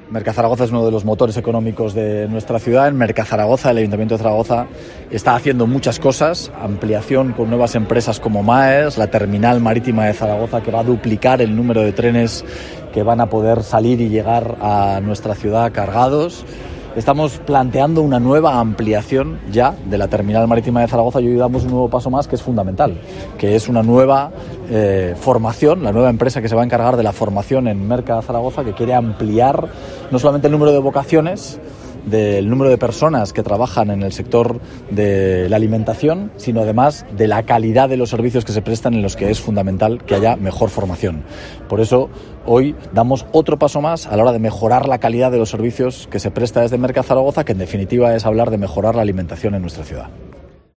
Mercazaragoza es uno de los motores económicos de nuestra ciudad. En Mercazaragoza, el Ayuntamiento de Zaragoza está haciendo muchas cosas, ampliación con nuevas empresas como Maes, la terminal marítima de Zaragoza, que va a duplicar el número de trenes que van a poder salir y llegar a nuestra ciudad cargados. Estamos planteando una nueva ampliación ya de la terminal marítima de Zaragoza y hoy damos un nuevo paso más que es fundamental, que es una nueva formación, la nueva empresa que se va a encargar de la formación en Mercazaragoza, que quiere ampliar no solamente el número de vocaciones, del número de personas que trabajan en el sector de la alimentación, sino además de la calidad de los servicios que se prestan, en los que es fundamental que haya mejor formación. Por eso hoy damos otro paso más a la hora de mejorar la calidad de los servicios que se presta desde Mercazaragoza, que en definitiva es hablar de mejorar la alimentación en nuestra ciudad.